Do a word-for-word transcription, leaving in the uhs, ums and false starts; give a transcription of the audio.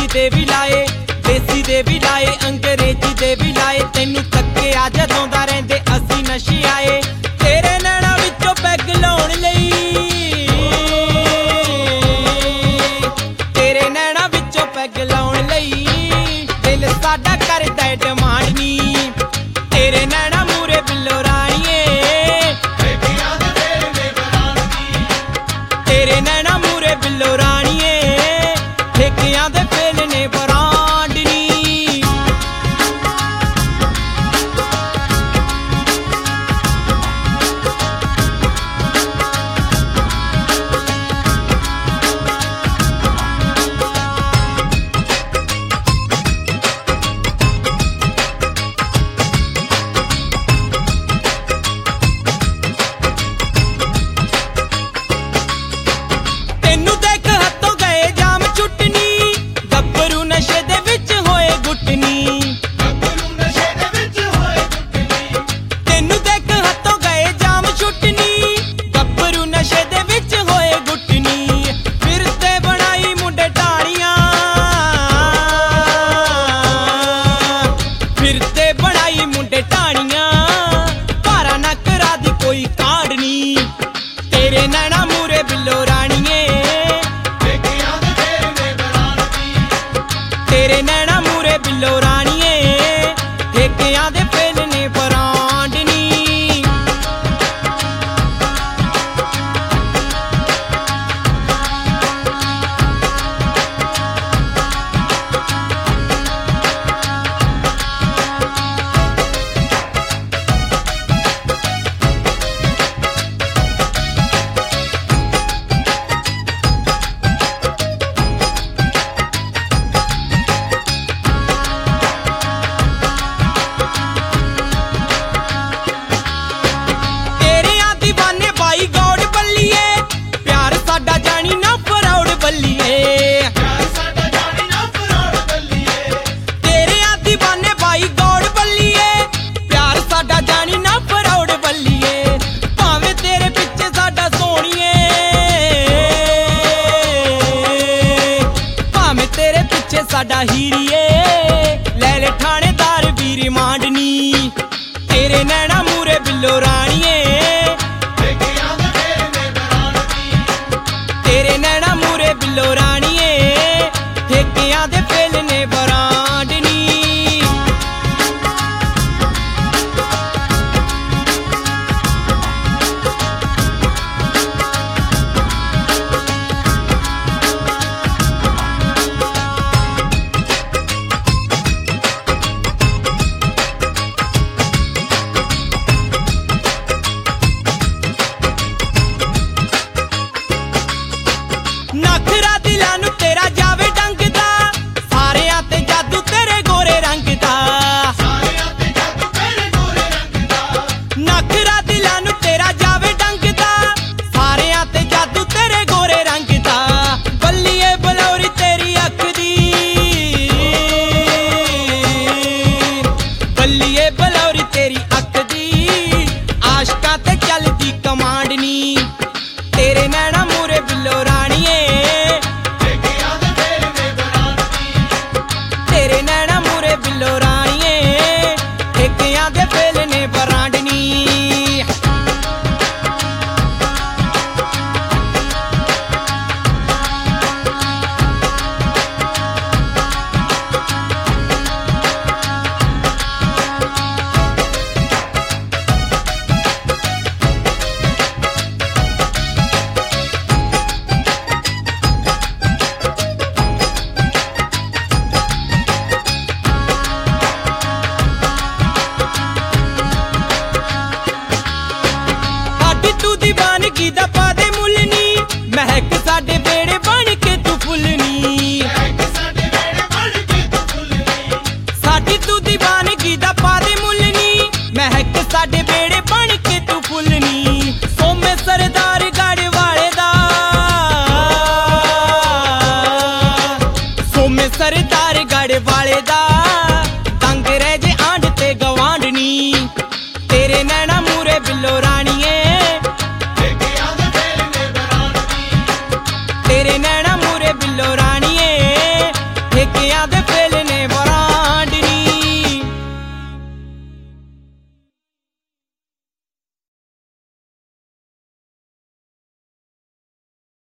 दे भी लाए, देसी दे भी लाए, अंग्रेजी दे भी लाए। तैनू थके आ जदों दा रहिंदे असीं नशे आए। तेरे नैणां विचों पैग लाउण लई, तेरे नैणां विचों पैग लाउण लई दिल साडा करदा ऐ डिमांड नी। तेरे नैणां मूरे बिल्लो राणीए, तेरे नैणां मूरे बिल्लो राणीए, ठेकियां दे फेल ने ब्रांड नी। तेनू देख हत्थों गए जाम छुटनी, गब्बरू नशे दे विच होए गुटनी, गब्बरू नशे दे विच होए गुटनी। तेनू देख हत्थों गए जाम छुटनी, गब्बरू नशे दे विच होए गुटनी। फिरते बनाई मुंडे टाणियां, फिरते बनाई मुंडे टाणियां, भारा ना करा दी कोई कांड नी। तेरे नैणां मूरे बिल्लो राणीए, तेरे नैणां मूरे बिल्लो राणीए, ठेकियां दे फेल ने ब्रांड नी। तेरियां दीवाने बाई गौड़ बल्लीए, प्यार साडा जानी ना फरौड़ बल्लीए, प्यार साडा जानी ना फरौड़ बल्लीए। तेरियां दीवाने बाई गौड़ बल्लीए, प्यार साडा जानी ना फरौड़ बल्लीए। भावें तेरे पिछे साडा सोहणीए, भावें तेरे पिछे साडा हीरीए, ले ले थानेदार भी रिमांड नी। तेरे नैणां मूरे बिल्लो राणीए, तेरे नैणां मूरे बिल्लो राणीए, ठेकियां दे फेल ने ब्रांड नी। नखरा दिलां नूं तेरा जावे डंगदा, सारियां ते जादू तेरे गोरे रंग दा, सारियां ते जादू तेरे गोरे रंग दा। नखरा दिलां नूं तेरा जावे डंगदा, सारियां ते जादू तेरे गोरे रंग दा। बल्लीए बलौरी तेरी अख दी, बल्लीए बलौरी तेरी अख दी, आशकां ते चलदी कमांड नी। तेरे नैणां मूरे बिल्लो राणीए, तेरे नैणां मूरे बिल्लो राणीए, ठेकियां दे फेल ने ब्रांड नी। साडी तू दीवानगी दा पा दे मुल्ल नी, महक साडे बेड़े बन के तू फुल्ल नी,